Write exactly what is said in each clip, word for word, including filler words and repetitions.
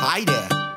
haydi.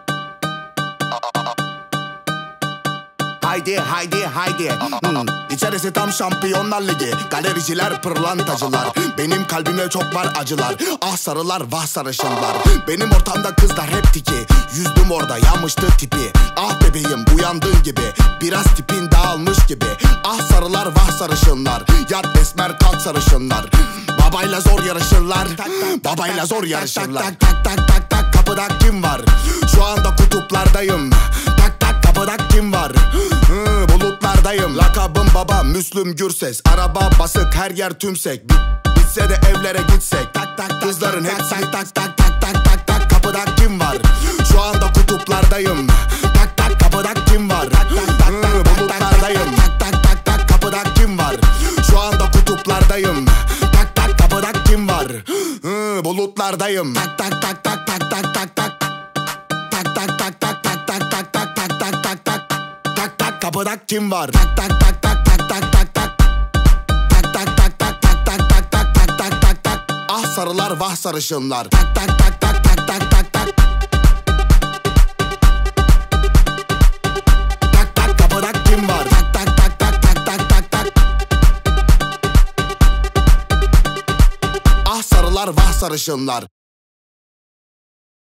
Haydi haydi haydi. hmm. İçerisi tam Şampiyonlar Ligi. Galericiler, pırlantacılar. Benim kalbimde çok var acılar. Ah sarılar, vah sarışınlar. Benim ortamda kızlar hep tiki. Yüzdüm orada, yanmıştı tipi. Ah bebeğim, uyandığın gibi. Biraz tipin dağılmış gibi. Ah sarılar, vah sarışınlar. Yat esmer, kalk sarışınlar. Babayla zor yarışırlar. Babayla zor yarışırlar. Tak tak tak tak tak, kapıda kim var? Şu anda kutuplardayım. Tak tak, kapıda kim var? Hı, bulutlardayım. Lakabım baba, Müslüm Gürses. Araba basık, her yer tümsek. Bitse de evlere gitsek. Tak tak, kızların hepsi tak tak tak tak tak tak tak, kapıda kim var? Şu anda kutuplardayım. Tak tak, kapıda kim var? Hı, bulutlardayım. Tak tak tak tak, kapıda kim var? Şu anda kutuplardayım. Tak tak, kapıda kim var? Hı, bulutlardayım. Tak tak tak tak tak tak tak tak. Tak tak tak tak tak tak tak tak tak tak tak tak. Tak tak, kapıda kim var? Tak tak tak tak tak tak tak tak. Tak tak tak tak tak tak tak tak tak tak tak tak. Ah sarılar, vah sarışınlar. Tak tak tak tak tak tak tak tak. Tak tak, kapıda kim var? Tak tak tak tak tak tak tak tak. Ah sarılar, vah sarışınlar.